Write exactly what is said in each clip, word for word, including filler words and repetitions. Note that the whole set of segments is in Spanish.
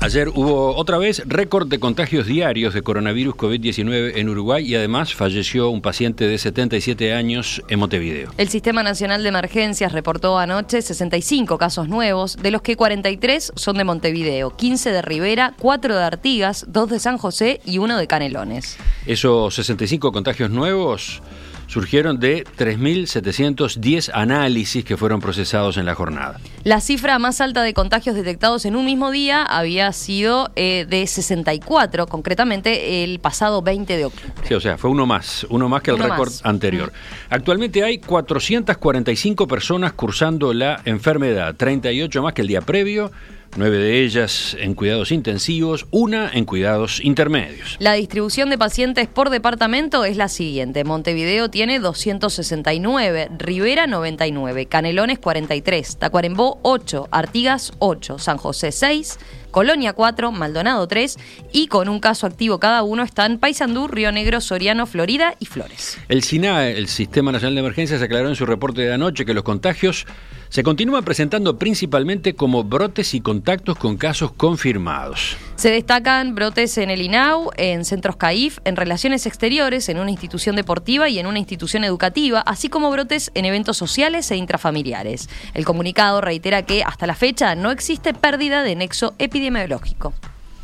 Ayer hubo otra vez récord de contagios diarios de coronavirus COVID diecinueve en Uruguay y además falleció un paciente de setenta y siete años en Montevideo. El Sistema Nacional de Emergencias reportó anoche sesenta y cinco casos nuevos, de los que cuarenta y tres son de Montevideo, quince de Rivera, cuatro de Artigas, dos de San José y uno de Canelones. Esos sesenta y cinco contagios nuevos surgieron de tres mil setecientos diez análisis que fueron procesados en la jornada. La cifra más alta de contagios detectados en un mismo día había sido eh, de sesenta y cuatro, concretamente el pasado veinte de octubre. Sí, o sea, fue uno más, uno más que el récord anterior. Mm. Actualmente hay cuatrocientas cuarenta y cinco personas cursando la enfermedad, treinta y ocho más que el día previo, nueve de ellas en cuidados intensivos, una en cuidados intermedios. La distribución de pacientes por departamento es la siguiente. Montevideo tiene doscientos sesenta y nueve, Rivera noventa y nueve, Canelones cuarenta y tres, Tacuarembó ocho, Artigas ocho, San José seis, Colonia cuatro, Maldonado tres y con un caso activo cada uno están Paysandú, Río Negro, Soriano, Florida y Flores. El SINAE, el Sistema Nacional de Emergencias, aclaró en su reporte de anoche que los contagios se continúan presentando principalmente como brotes y contactos con casos confirmados. Se destacan brotes en el INAU, en centros CAIF, en relaciones exteriores, en una institución deportiva y en una institución educativa, así como brotes en eventos sociales e intrafamiliares. El comunicado reitera que hasta la fecha no existe pérdida de nexo epidemiológico.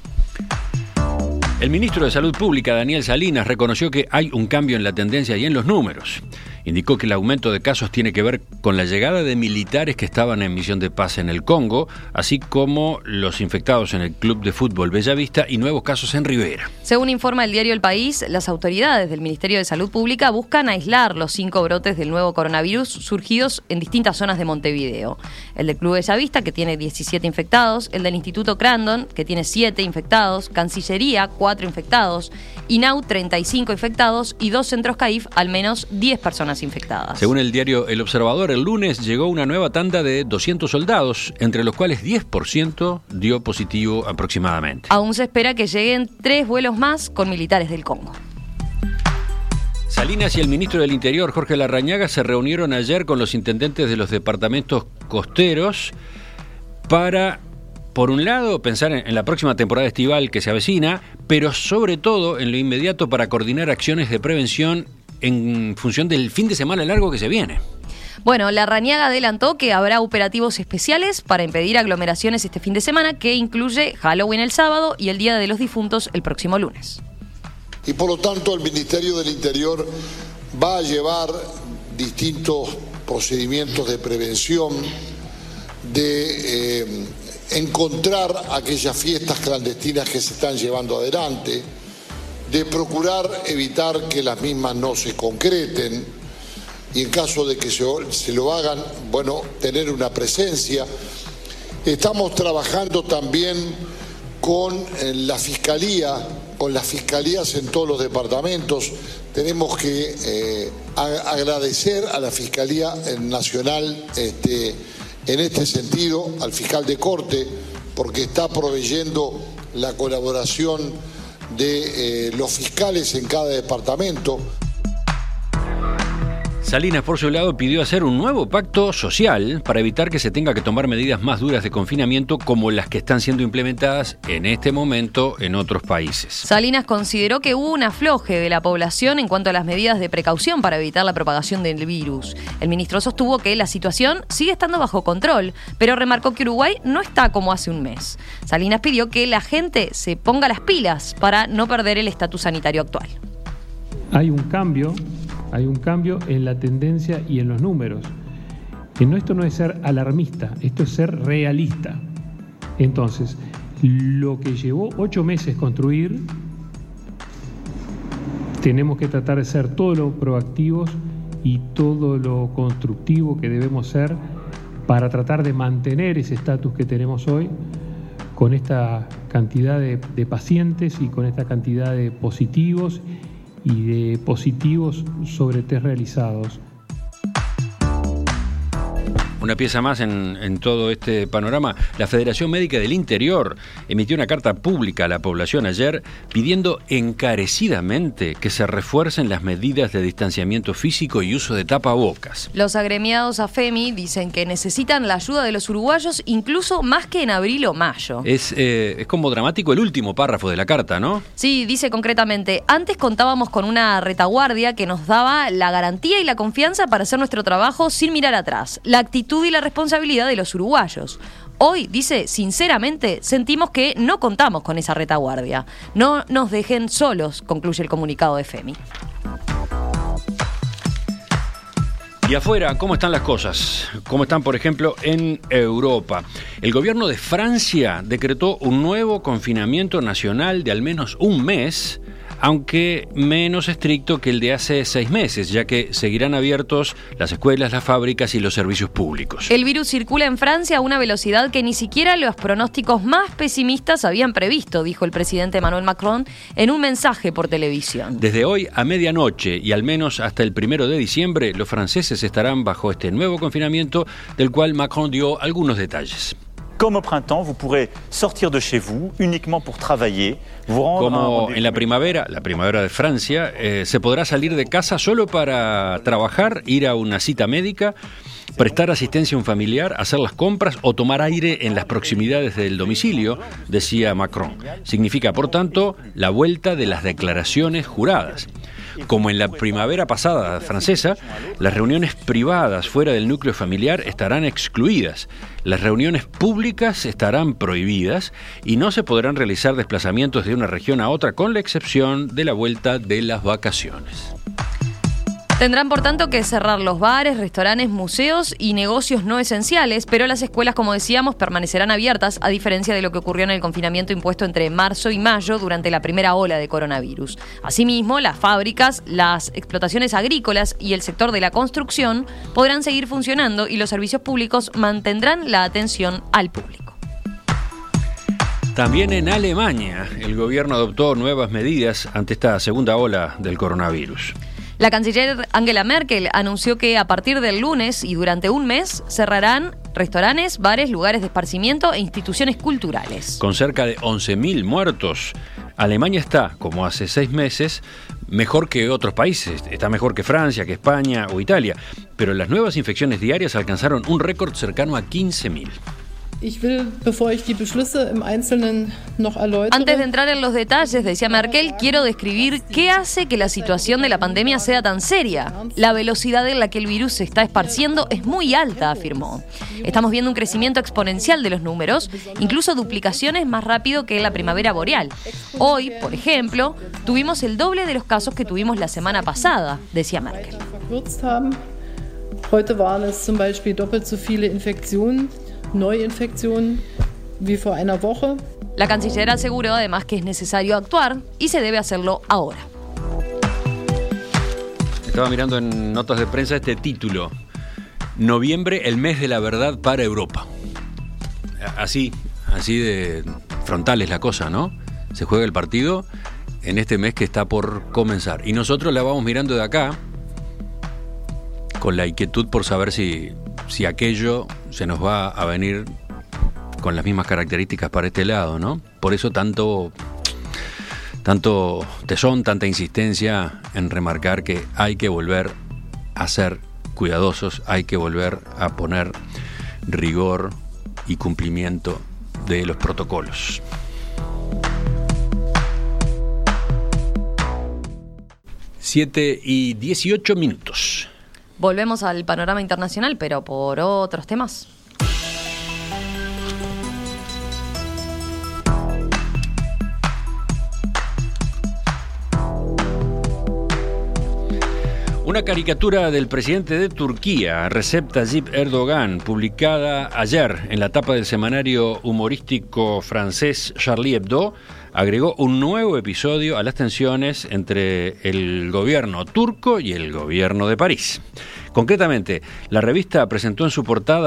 El ministro de Salud Pública, Daniel Salinas, reconoció que hay un cambio en la tendencia y en los números. Indicó que el aumento de casos tiene que ver con la llegada de militares que estaban en misión de paz en el Congo, así como los infectados en el club de fútbol Bellavista y nuevos casos en Rivera. Según informa el diario El País, las autoridades del Ministerio de Salud Pública buscan aislar los cinco brotes del nuevo coronavirus surgidos en distintas zonas de Montevideo. El del club Bellavista, que tiene diecisiete infectados, el del Instituto Crandon, que tiene siete infectados, Cancillería, cuatro infectados, INAU, treinta y cinco infectados y dos centros CAIF, al menos diez personas infectadas. Según el diario El Observador, el lunes llegó una nueva tanda de doscientos soldados, entre los cuales diez por ciento dio positivo aproximadamente. Aún se espera que lleguen tres vuelos más con militares del Congo. Salinas y el ministro del Interior, Jorge Larrañaga, se reunieron ayer con los intendentes de los departamentos costeros para, por un lado, pensar en la próxima temporada estival que se avecina, pero sobre todo en lo inmediato para coordinar acciones de prevención en función del fin de semana largo que se viene. Bueno, Larrañaga adelantó que habrá operativos especiales para impedir aglomeraciones este fin de semana, que incluye Halloween el sábado y el Día de los Difuntos el próximo lunes. Y por lo tanto el Ministerio del Interior va a llevar distintos procedimientos de prevención, de eh, encontrar aquellas fiestas clandestinas que se están llevando adelante, de procurar evitar que las mismas no se concreten y en caso de que se, se lo hagan, bueno, tener una presencia. Estamos trabajando también con la Fiscalía, con las Fiscalías en todos los departamentos. Tenemos que eh, a, agradecer a la Fiscalía Nacional este, en este sentido, al fiscal de corte, porque está proveyendo la colaboración de eh, los fiscales en cada departamento. Salinas, por su lado, pidió hacer un nuevo pacto social para evitar que se tenga que tomar medidas más duras de confinamiento como las que están siendo implementadas en este momento en otros países. Salinas consideró que hubo un afloje de la población en cuanto a las medidas de precaución para evitar la propagación del virus. El ministro sostuvo que la situación sigue estando bajo control, pero remarcó que Uruguay no está como hace un mes. Salinas pidió que la gente se ponga las pilas para no perder el estatus sanitario actual. Hay un cambio Hay un cambio en la tendencia y en los números. Esto no es ser alarmista, esto es ser realista. Entonces, lo que llevó ocho meses construir, tenemos que tratar de ser todo lo proactivos y todo lo constructivo que debemos ser para tratar de mantener ese estatus que tenemos hoy con esta cantidad de, de pacientes y con esta cantidad de positivos y de positivos sobre test realizados. una pieza más en, en todo este panorama. La Federación Médica del Interior emitió una carta pública a la población ayer pidiendo encarecidamente que se refuercen las medidas de distanciamiento físico y uso de tapabocas. Los agremiados a FEMI dicen que necesitan la ayuda de los uruguayos incluso más que en abril o mayo. Es, eh, es como dramático el último párrafo de la carta, ¿no? Sí, dice concretamente, antes contábamos con una retaguardia que nos daba la garantía y la confianza para hacer nuestro trabajo sin mirar atrás, la actitud y la responsabilidad de los uruguayos. Hoy, dice, sinceramente, sentimos que no contamos con esa retaguardia. No nos dejen solos, concluye el comunicado de FEMI. Y afuera, ¿cómo están las cosas? ¿Cómo están, por ejemplo, en Europa? El gobierno de Francia decretó un nuevo confinamiento nacional de al menos un mes, aunque menos estricto que el de hace seis meses, ya que seguirán abiertos las escuelas, las fábricas y los servicios públicos. El virus circula en Francia a una velocidad que ni siquiera los pronósticos más pesimistas habían previsto, dijo el presidente Emmanuel Macron en un mensaje por televisión. Desde hoy a medianoche y al menos hasta el primero de diciembre, los franceses estarán bajo este nuevo confinamiento, del cual Macron dio algunos detalles. Comme au printemps, vous pourrez sortir de chez vous uniquement pour travailler, vous rendre Como en la primavera, la primavera de Francia, eh, se podrá salir de casa solo para trabajar, ir a una cita médica, prestar asistencia a un familiar, hacer las compras o tomar aire en las proximidades del domicilio, decía Macron. Significa, por tanto, la vuelta de las declaraciones juradas. Como en la primavera pasada francesa, las reuniones privadas fuera del núcleo familiar estarán excluidas, las reuniones públicas estarán prohibidas y no se podrán realizar desplazamientos de una región a otra con la excepción de la vuelta de las vacaciones. Tendrán, por tanto, que cerrar los bares, restaurantes, museos y negocios no esenciales, pero las escuelas, como decíamos, permanecerán abiertas, a diferencia de lo que ocurrió en el confinamiento impuesto entre marzo y mayo durante la primera ola de coronavirus. Asimismo, las fábricas, las explotaciones agrícolas y el sector de la construcción podrán seguir funcionando y los servicios públicos mantendrán la atención al público. También en Alemania, el gobierno adoptó nuevas medidas ante esta segunda ola del coronavirus. La canciller Angela Merkel anunció que a partir del lunes y durante un mes cerrarán restaurantes, bares, lugares de esparcimiento e instituciones culturales. Con cerca de once mil muertos, Alemania está, como hace seis meses, mejor que otros países. Está mejor que Francia, que España o Italia. Pero las nuevas infecciones diarias alcanzaron un récord cercano a quince mil. Ich will, bevor ich die Beschlüsse im Einzelnen noch erläutere. Antes de entrar en los detalles, decía Merkel, quiero describir qué hace que la situación de la pandemia sea tan seria. La velocidad en la que el virus se está esparciendo es muy alta, afirmó. Estamos viendo un crecimiento exponencial de los números, incluso duplicaciones más rápido que en la primavera boreal. Hoy, por ejemplo, tuvimos el doble de los casos que tuvimos la semana pasada, decía Merkel. Heute waren es zum Beispiel doppelt so viele Infektionen. Neuinfektionen wie vor einer Woche. La canciller aseguró además que es necesario actuar y se debe hacerlo ahora. Estaba mirando en notas de prensa este título: Noviembre, el mes de la verdad para Europa. Así, así de frontal es la cosa, ¿no? Se juega el partido en este mes que está por comenzar. Y nosotros la vamos mirando de acá con la inquietud por saber si, si aquello se nos va a venir con las mismas características para este lado, ¿no? Por eso tanto, tanto tesón, tanta insistencia en remarcar que hay que volver a ser cuidadosos, hay que volver a poner rigor y cumplimiento de los protocolos. Siete y dieciocho minutos. Volvemos al panorama internacional, pero por otros temas. Una caricatura del presidente de Turquía, Recep Tayyip Erdogan, publicada ayer en la tapa del semanario humorístico francés Charlie Hebdo, agregó un nuevo episodio a las tensiones entre el gobierno turco y el gobierno de París. Concretamente, la revista presentó en su portada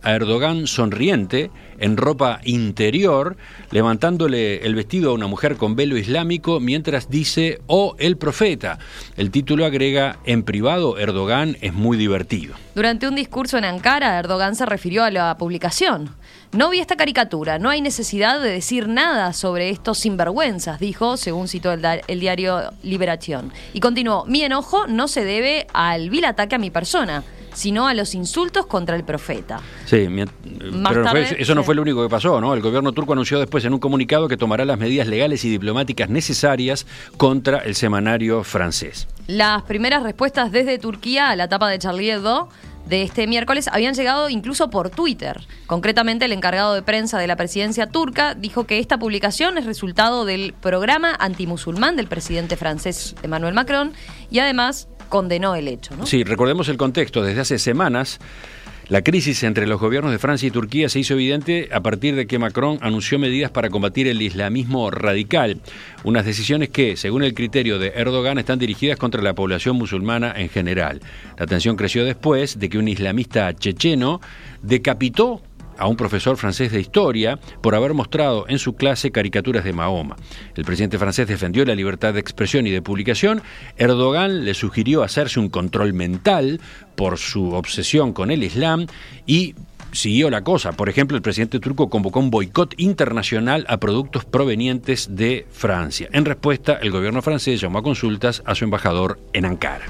a Erdogan sonriente, en ropa interior, levantándole el vestido a una mujer con velo islámico mientras dice «Oh, el profeta». El título agrega «En privado, Erdogan es muy divertido». Durante un discurso en Ankara, Erdogan se refirió a la publicación. «No vi esta caricatura, no hay necesidad de decir nada sobre estos sinvergüenzas», dijo, según citó el, el diario Liberación. Y continuó, «Mi enojo no se debe al vil ataque a mi persona, sino a los insultos contra el profeta». Sí, mi, pero tarde, fue, eso sí. no fue lo único que pasó, ¿no? El gobierno turco anunció después en un comunicado que tomará las medidas legales y diplomáticas necesarias contra el semanario francés. Las primeras respuestas desde Turquía a la tapa de Charlie Hebdo de este miércoles habían llegado incluso por Twitter. Concretamente, el encargado de prensa de la presidencia turca dijo que esta publicación es resultado del programa antimusulmán del presidente francés Emmanuel Macron y además condenó el hecho, ¿no? Sí, recordemos el contexto. Desde hace semanas, la crisis entre los gobiernos de Francia y Turquía se hizo evidente a partir de que Macron anunció medidas para combatir el islamismo radical. Unas decisiones que, según el criterio de Erdogan, están dirigidas contra la población musulmana en general. La tensión creció después de que un islamista checheno decapitó a un profesor francés de historia por haber mostrado en su clase caricaturas de Mahoma. El presidente francés defendió la libertad de expresión y de publicación. Erdogan le sugirió hacerse un control mental por su obsesión con el Islam y siguió la cosa. Por ejemplo, el presidente turco convocó un boicot internacional a productos provenientes de Francia. En respuesta, el gobierno francés llamó a consultas a su embajador en Ankara.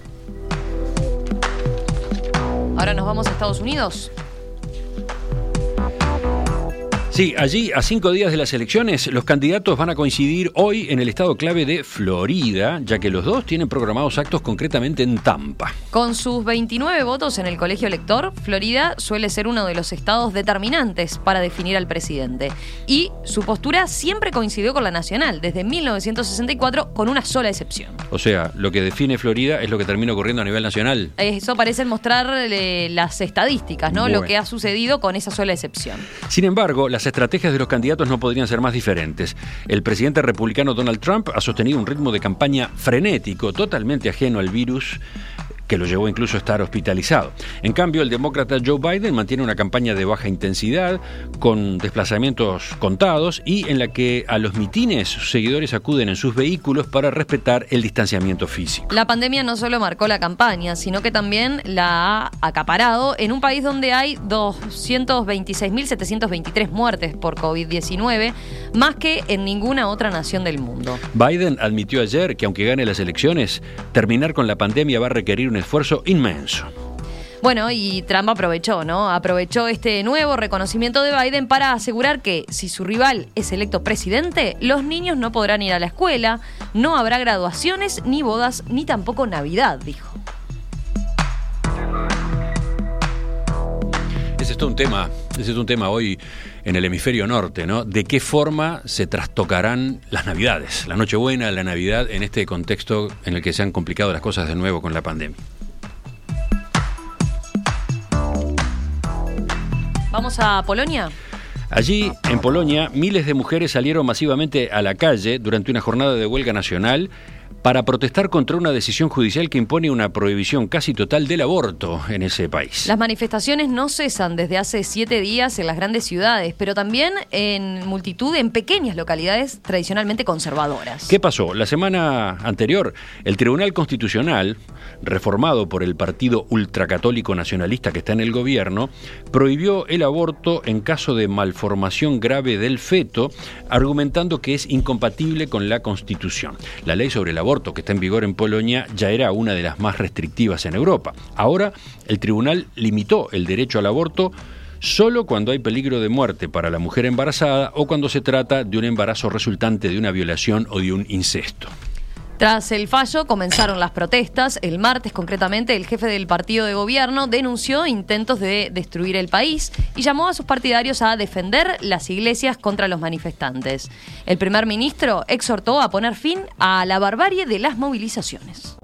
Ahora nos vamos a Estados Unidos. Sí, allí, a cinco días de las elecciones, los candidatos van a coincidir hoy en el estado clave de Florida, ya que los dos tienen programados actos concretamente en Tampa. Con sus veintinueve votos en el colegio elector, Florida suele ser uno de los estados determinantes para definir al presidente. Y su postura siempre coincidió con la nacional, desde mil novecientos sesenta y cuatro, con una sola excepción. O sea, lo que define Florida es lo que termina ocurriendo a nivel nacional. Eso parece mostrar eh, las estadísticas, ¿no? Bueno. Lo que ha sucedido con esa sola excepción. Sin embargo, las estrategias de los candidatos no podrían ser más diferentes. El presidente republicano Donald Trump ha sostenido un ritmo de campaña frenético, totalmente ajeno al virus, que lo llevó incluso a estar hospitalizado. En cambio, el demócrata Joe Biden mantiene una campaña de baja intensidad, con desplazamientos contados y en la que a los mitines sus seguidores acuden en sus vehículos para respetar el distanciamiento físico. La pandemia no solo marcó la campaña, sino que también la ha acaparado en un país donde hay doscientos veintiséis mil setecientos veintitrés muertes por covid diecinueve, más que en ninguna otra nación del mundo. Biden admitió ayer que aunque gane las elecciones, terminar con la pandemia va a requerir un esfuerzo inmenso. Bueno, y Trump aprovechó, ¿no? Aprovechó este nuevo reconocimiento de Biden para asegurar que si su rival es electo presidente, los niños no podrán ir a la escuela, no habrá graduaciones, ni bodas, ni tampoco Navidad, dijo. Ese es todo un tema, ese es un tema hoy en el hemisferio norte, ¿no? ¿De qué forma se trastocarán las Navidades, la Nochebuena, la Navidad, en este contexto en el que se han complicado las cosas de nuevo con la pandemia? ¿Vamos a Polonia? Allí, en Polonia, miles de mujeres salieron masivamente a la calle durante una jornada de huelga nacional para protestar contra una decisión judicial que impone una prohibición casi total del aborto en ese país. Las manifestaciones no cesan desde hace siete días en las grandes ciudades, pero también en multitud en pequeñas localidades tradicionalmente conservadoras. ¿Qué pasó? La semana anterior, el Tribunal Constitucional, reformado por el partido ultracatólico nacionalista que está en el gobierno, prohibió el aborto en caso de malformación grave del feto, argumentando que es incompatible con la Constitución. La ley sobre el aborto que está en vigor en Polonia ya era una de las más restrictivas en Europa. Ahora, el tribunal limitó el derecho al aborto solo cuando hay peligro de muerte para la mujer embarazada o cuando se trata de un embarazo resultante de una violación o de un incesto. Tras el fallo comenzaron las protestas. El martes, concretamente, el jefe del partido de gobierno denunció intentos de destruir el país y llamó a sus partidarios a defender las iglesias contra los manifestantes. El primer ministro exhortó a poner fin a la barbarie de las movilizaciones.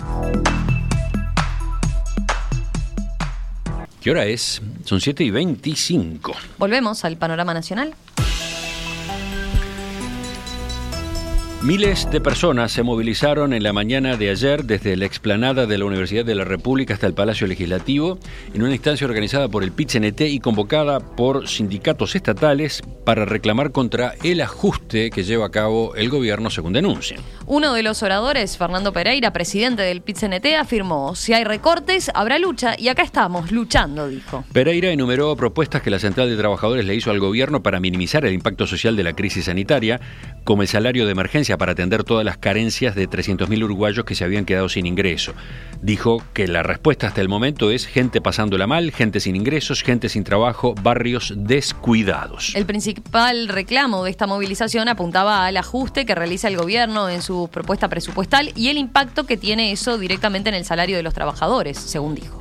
¿Qué hora es? Son siete y veinticinco. Volvemos al panorama nacional. Miles de personas se movilizaron en la mañana de ayer desde la explanada de la Universidad de la República hasta el Palacio Legislativo en una instancia organizada por el P I T C N T y convocada por sindicatos estatales para reclamar contra el ajuste que lleva a cabo el gobierno, según denuncian. Uno de los oradores, Fernando Pereira, presidente del P I T C N T, afirmó: si hay recortes, habrá lucha y acá estamos luchando, dijo. Pereira enumeró propuestas que la Central de Trabajadores le hizo al gobierno para minimizar el impacto social de la crisis sanitaria, como el salario de emergencia para atender todas las carencias de trescientos mil uruguayos que se habían quedado sin ingreso. Dijo que la respuesta hasta el momento es gente pasándola mal, gente sin ingresos, gente sin trabajo, barrios descuidados. El principal reclamo de esta movilización apuntaba al ajuste que realiza el gobierno en su propuesta presupuestal y el impacto que tiene eso directamente en el salario de los trabajadores, según dijo.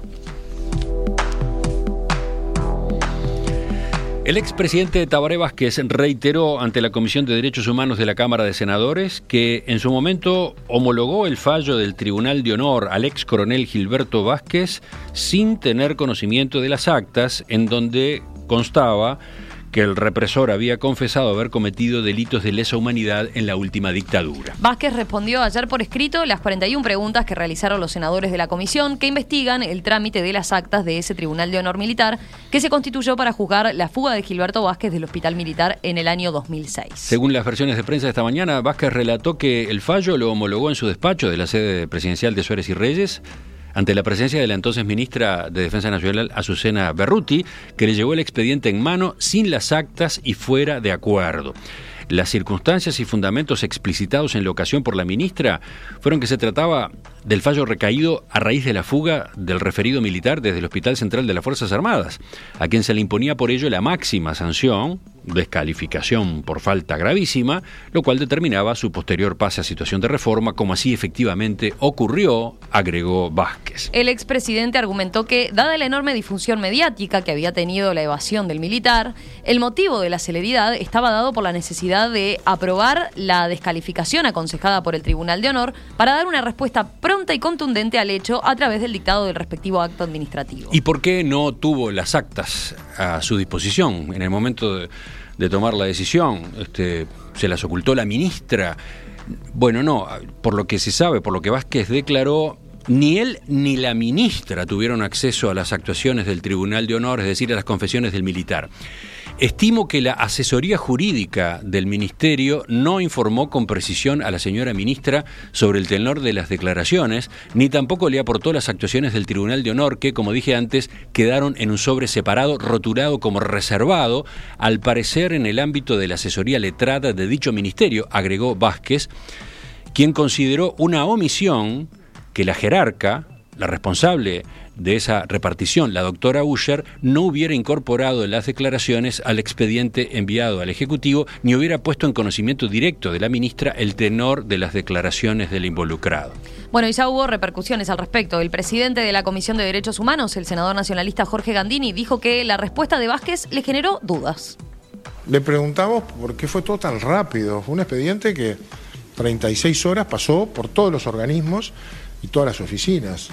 El expresidente Tabaré Vázquez reiteró ante la Comisión de Derechos Humanos de la Cámara de Senadores que en su momento homologó el fallo del Tribunal de Honor al ex coronel Gilberto Vázquez sin tener conocimiento de las actas en donde constaba que el represor había confesado haber cometido delitos de lesa humanidad en la última dictadura. Vázquez respondió ayer por escrito las cuarenta y una preguntas que realizaron los senadores de la comisión que investigan el trámite de las actas de ese Tribunal de Honor Militar que se constituyó para juzgar la fuga de Gilberto Vázquez del Hospital Militar en el año dos mil seis. Según las versiones de prensa de esta mañana, Vázquez relató que el fallo lo homologó en su despacho de la sede presidencial de Suárez y Reyes, ante la presencia de la entonces ministra de Defensa Nacional, Azucena Berruti, que le llevó el expediente en mano sin las actas y fuera de acuerdo. Las circunstancias y fundamentos explicitados en la ocasión por la ministra fueron que se trataba del fallo recaído a raíz de la fuga del referido militar desde el Hospital Central de las Fuerzas Armadas, a quien se le imponía por ello la máxima sanción, descalificación por falta gravísima, lo cual determinaba su posterior pase a situación de reforma, como así efectivamente ocurrió, agregó Vázquez. El expresidente argumentó que, dada la enorme difusión mediática que había tenido la evasión del militar, el motivo de la celeridad estaba dado por la necesidad de aprobar la descalificación aconsejada por el Tribunal de Honor para dar una respuesta pronta y contundente al hecho a través del dictado del respectivo acto administrativo. ¿Y por qué no tuvo las actas a su disposición en el momento de, de tomar la decisión? Este, ¿se las ocultó la ministra? Bueno, no, por lo que se sabe, por lo que Vázquez declaró, ni él ni la ministra tuvieron acceso a las actuaciones del Tribunal de Honor, es decir, a las confesiones del militar. Estimo que la asesoría jurídica del Ministerio no informó con precisión a la señora ministra sobre el tenor de las declaraciones, ni tampoco le aportó las actuaciones del Tribunal de Honor que, como dije antes, quedaron en un sobre separado, rotulado como reservado, al parecer en el ámbito de la asesoría letrada de dicho ministerio, agregó Vázquez, quien consideró una omisión que la jerarca, la responsable de esa repartición, la doctora Usher, no hubiera incorporado las declaraciones al expediente enviado al Ejecutivo, ni hubiera puesto en conocimiento directo de la ministra el tenor de las declaraciones del involucrado. Bueno, y ya hubo repercusiones al respecto. El presidente de la Comisión de Derechos Humanos, el senador nacionalista Jorge Gandini, dijo que la respuesta de Vázquez le generó dudas. Le preguntamos por qué fue todo tan rápido. Fue un expediente que treinta y seis horas pasó por todos los organismos y todas las oficinas.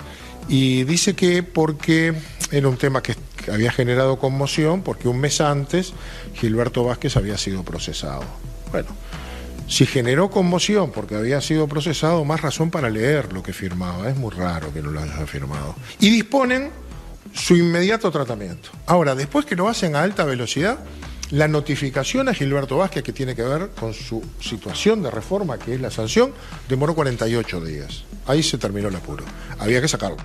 Y dice que porque era un tema que había generado conmoción, porque un mes antes Gilberto Vázquez había sido procesado. Bueno, si generó conmoción porque había sido procesado, más razón para leer lo que firmaba. Es muy raro que no lo haya firmado. Y disponen su inmediato tratamiento. Ahora, después que lo hacen a alta velocidad, la notificación a Gilberto Vázquez, que tiene que ver con su situación de reforma, que es la sanción, demoró cuarenta y ocho días. Ahí se terminó el apuro. Había que sacarlo.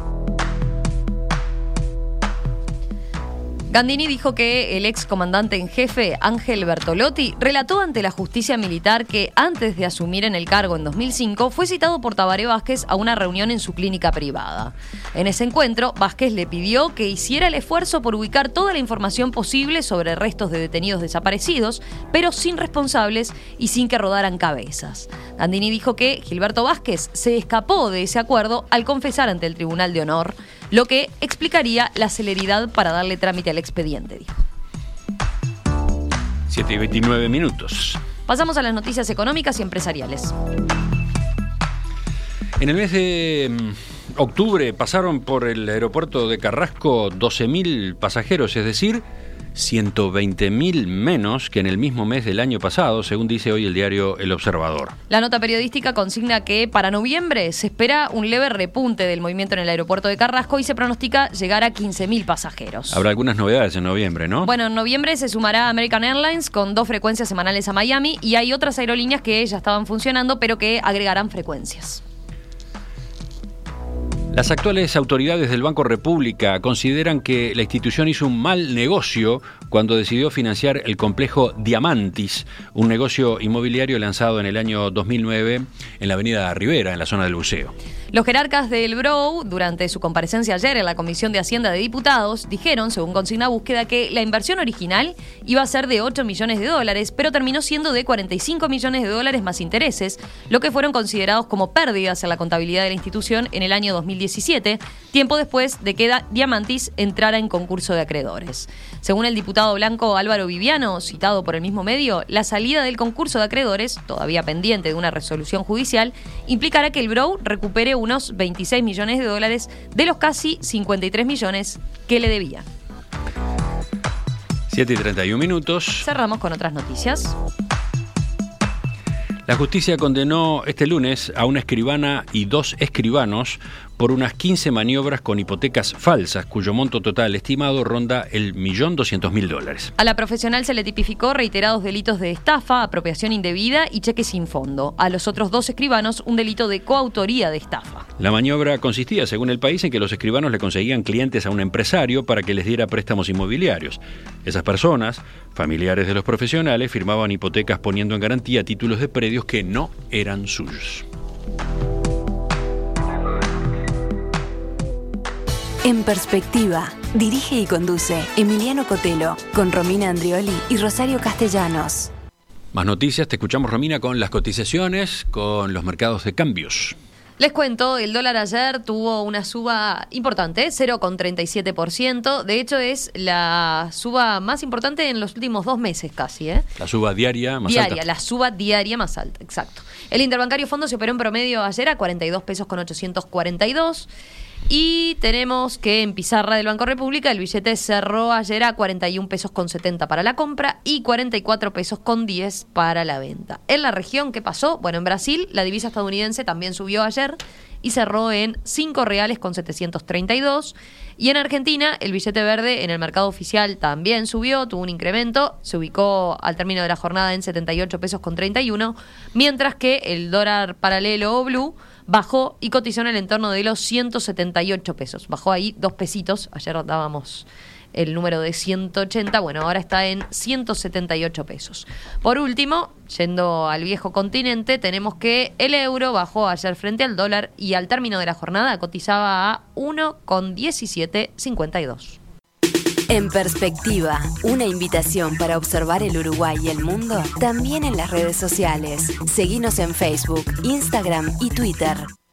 Gandini dijo que el ex comandante en jefe, Ángel Bertolotti, relató ante la justicia militar que antes de asumir en el cargo en dos mil cinco fue citado por Tabaré Vázquez a una reunión en su clínica privada. En ese encuentro, Vázquez le pidió que hiciera el esfuerzo por ubicar toda la información posible sobre restos de detenidos desaparecidos, pero sin responsables y sin que rodaran cabezas. Gandini dijo que Gilberto Vázquez se escapó de ese acuerdo al confesar ante el Tribunal de Honor, lo que explicaría la celeridad para darle trámite al expediente, dijo. siete y veintinueve minutos. Pasamos a las noticias económicas y empresariales. En el mes de octubre pasaron por el aeropuerto de Carrasco doce mil pasajeros, es decir, ciento veinte mil menos que en el mismo mes del año pasado, según dice hoy el diario El Observador. La nota periodística consigna que para noviembre se espera un leve repunte del movimiento en el aeropuerto de Carrasco y se pronostica llegar a quince mil pasajeros. Habrá algunas novedades en noviembre, ¿no? Bueno, en noviembre se sumará American Airlines con dos frecuencias semanales a Miami y hay otras aerolíneas que ya estaban funcionando pero que agregarán frecuencias. Las actuales autoridades del Banco República consideran que la institución hizo un mal negocio cuando decidió financiar el complejo Diamantis, un negocio inmobiliario lanzado en el año dos mil nueve en la avenida Rivera, en la zona del Buceo. Los jerarcas del B R O, durante su comparecencia ayer en la Comisión de Hacienda de Diputados, dijeron, según consigna búsqueda, que la inversión original iba a ser de ocho millones de dólares, pero terminó siendo de cuarenta y cinco millones de dólares más intereses, lo que fueron considerados como pérdidas en la contabilidad de la institución en el año dos mil diecisiete, tiempo después de que Diamantis entrara en concurso de acreedores. Según el diputado blanco Álvaro Viviano, citado por el mismo medio, la salida del concurso de acreedores, todavía pendiente de una resolución judicial, implicará que el B R O recupere unos veintiséis millones de dólares de los casi cincuenta y tres millones que le debía. siete y treinta y un minutos. Cerramos con otras noticias. La justicia condenó este lunes a una escribana y dos escribanos por unas quince maniobras con hipotecas falsas, cuyo monto total estimado ronda el millón doscientos mil dólares. A la profesional se le tipificó reiterados delitos de estafa, apropiación indebida y cheque sin fondo. A los otros dos escribanos, un delito de coautoría de estafa. La maniobra consistía, según el país, en que los escribanos le conseguían clientes a un empresario para que les diera préstamos inmobiliarios. Esas personas, familiares de los profesionales, firmaban hipotecas poniendo en garantía títulos de predios que no eran suyos. En Perspectiva, dirige y conduce Emiliano Cotelo, con Romina Andrioli y Rosario Castellanos. Más noticias, te escuchamos, Romina, con las cotizaciones, con los mercados de cambios. Les cuento, el dólar ayer tuvo una suba importante, cero coma treinta y siete por ciento. De hecho, es la suba más importante en los últimos dos meses casi. ¿eh? La suba diaria más diaria, alta. La suba diaria más alta, exacto. El interbancario fondo se operó en promedio ayer a cuarenta y dos pesos con ochocientos cuarenta y dos. Y tenemos que en pizarra del Banco República el billete cerró ayer a cuarenta y un pesos con setenta para la compra y cuarenta y cuatro pesos con diez para la venta. En la región, ¿qué pasó? Bueno, en Brasil la divisa estadounidense también subió ayer y cerró en cinco reales con setecientos treinta y dos. Y en Argentina el billete verde en el mercado oficial también subió, tuvo un incremento, se ubicó al término de la jornada en setenta y ocho pesos con treinta y uno, mientras que el dólar paralelo o blue bajó y cotizó en el entorno de los ciento setenta y ocho pesos. Bajó ahí dos pesitos. Ayer dábamos el número de ciento ochenta. Bueno, ahora está en ciento setenta y ocho pesos. Por último, yendo al viejo continente, tenemos que el euro bajó ayer frente al dólar y al término de la jornada cotizaba a uno con diecisiete cincuenta y dos. En Perspectiva, una invitación para observar el Uruguay y el mundo, también en las redes sociales. Seguinos en Facebook, Instagram y Twitter.